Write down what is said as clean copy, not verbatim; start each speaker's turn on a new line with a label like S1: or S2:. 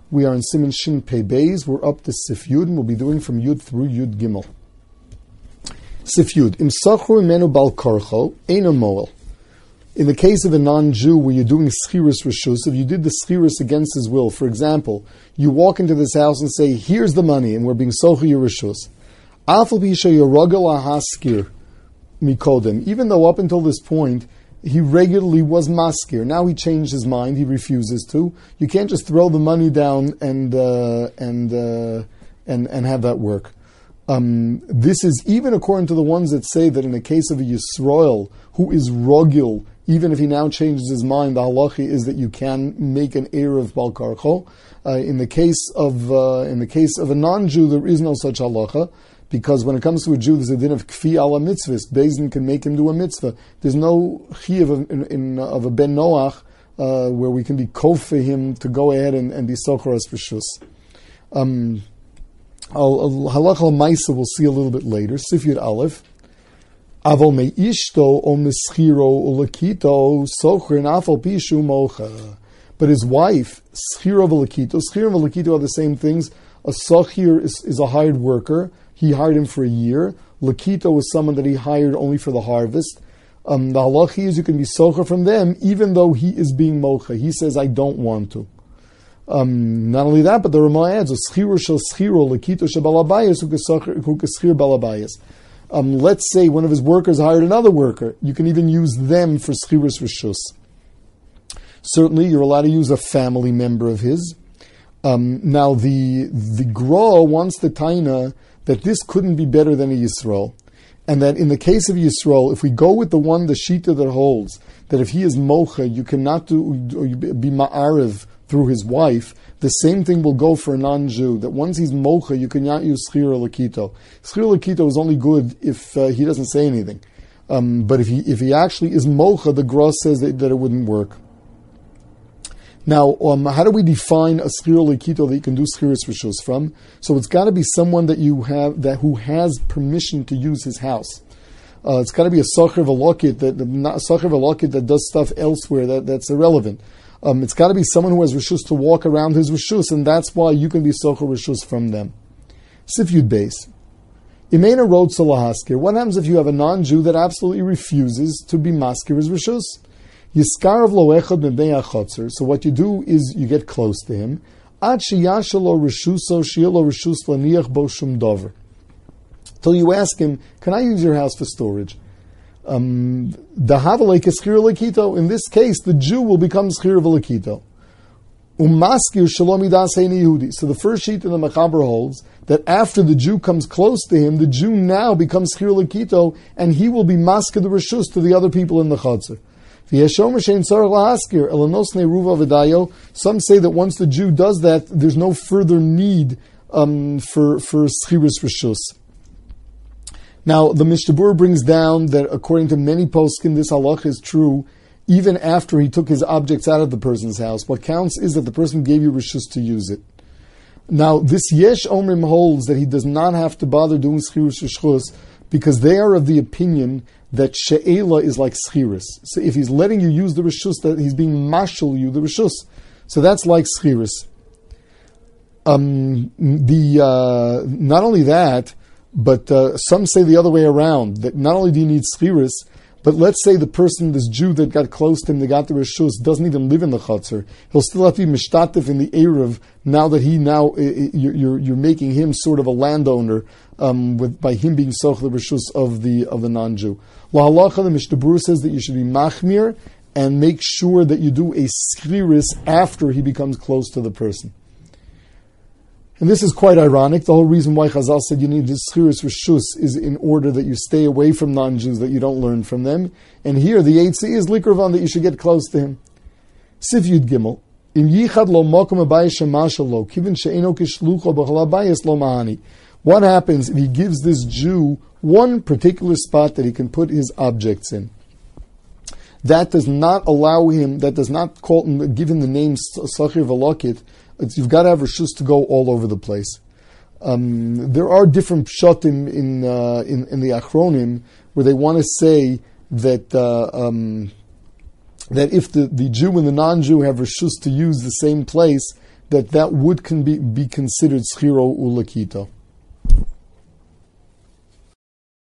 S1: We are in Siman Shin Pei Beis. We're up to Sif Yud, and we'll be doing from Yud through Yud Gimel. Sif Yud. Im Sachru Imenu Bal Karcho, Eino Moel. In the case of a non-Jew where you're doing Schirus Rishus, if you did the Schirus against his will, for example, you walk into this house and say, here's the money, and we're being Sochu your Rishus. Afal Pisha Yorogel Ahaskir Mikodem. Even though up until this point, he regularly was maskir. Now he changed his mind. He refuses to. You can't just throw the money down and have that work. This is even according to the ones that say that in the case of a Yisrael who is rogil, even if he now changes his mind, the halacha is that you can make an erev bal karcho. In the case of a non-Jew, there is no such halacha. Because when it comes to a Jew, there's a din of kfi ala mitzvahs. Beis can make him do a mitzvah. There's no chiyuv of a ben Noach where we can be kof for him to go ahead and be socharas rishus. Halach al ma'isa we'll see a little bit later. Sif Yud Aleph. Avol me'ishto o mischiro o lakito sochrin afal pishu mocha. But his wife, schiro v'lakito, schiro and v'lakito are the same things. A sochir is a hired worker. He hired him for a year. Lakito was someone that he hired only for the harvest. The halachi is you can be socha from them, even though he is being mocha. He says, I don't want to. Not only that, but the Ramah adds, schiro shel schiro, lakito shel balabayas, who keschir balabayas. Let's say one of his workers hired another worker. You can even use them for schirus rishus. Certainly, you're allowed to use a family member of his. Now, the Gra wants the taina that this couldn't be better than a Yisrael. And that in the case of Yisrael, if we go with the shita that holds that if he is mocha, you cannot be ma'ariv through his wife, the same thing will go for a non-Jew, that once he's mocha, you cannot use schir lakito. Schir lakito is only good if he doesn't say anything. But if he actually is mocha, the Gra says that it wouldn't work. Now, how do we define a schir lekito that you can do schiris rishus from? So it's got to be someone that you have who has permission to use his house. It's got to be a socher v'lokit that does stuff elsewhere that's irrelevant. It's got to be someone who has rishus to walk around his rishus, and that's why you can be socher rishus from them. Sif Yud Beis. Imena road salahaskir. What happens if you have a non-Jew that absolutely refuses to be maskir his rishus? Yiskarav lo echad mebei achotzer. So what you do is you get close to him. Ad sheyashalo rishuso shielo rishus laniach bo shum dover. Till you ask him, can I use your house for storage? In this case, the Jew will become schir v'lekito. Umaskir shalom idas heini Yehudi. So the first sheet in the Mechaber holds that after the Jew comes close to him, the Jew now becomes schir v'lekito, and he will be maskir the rishus to the other people in the chotzer. Some say that once the Jew does that, there's no further need for schirus rishus. Now, the Mishtabur brings down that according to many poskim, this halach is true even after he took his objects out of the person's house. What counts is that the person gave you rishus to use it. Now, this Yesh Omrim holds that he does not have to bother doing schirus rishus because they are of the opinion that she'ela is like schiris. So if he's letting you use the rishus, that he's being mashal you the rishus. So that's like schiris. Not only that, but some say the other way around, that not only do you need schiris, but let's say the person, this Jew that got close to him, that got the rishus, doesn't even live in the chutzner. He'll still have to be mishtatif in the erev. Now that you're making him sort of a landowner by him being soch the rishus of the non-Jew. La halacha, the Mishtabur says that you should be machmir and make sure that you do a schriris after he becomes close to the person. And this is quite ironic. The whole reason why Chazal said you need this schirus rishus is in order that you stay away from non-Jews, that you don't learn from them. And here the Eitzah is likravan, that you should get close to him. Sif Yud Gimel. Im yichad lo mokum abayis shemashalo, kivin she'eno kishlucho b'chol abayis lo mahani. What happens if he gives this Jew one particular spot that he can put his objects in? That does not allow him, that does not give him the name Sachir Velokit. You've got to have rishus to go all over the place. There are different pshatim in the Achronim where they want to say that that if the Jew and the non-Jew have rishus to use the same place, that would be considered schiro ulakito.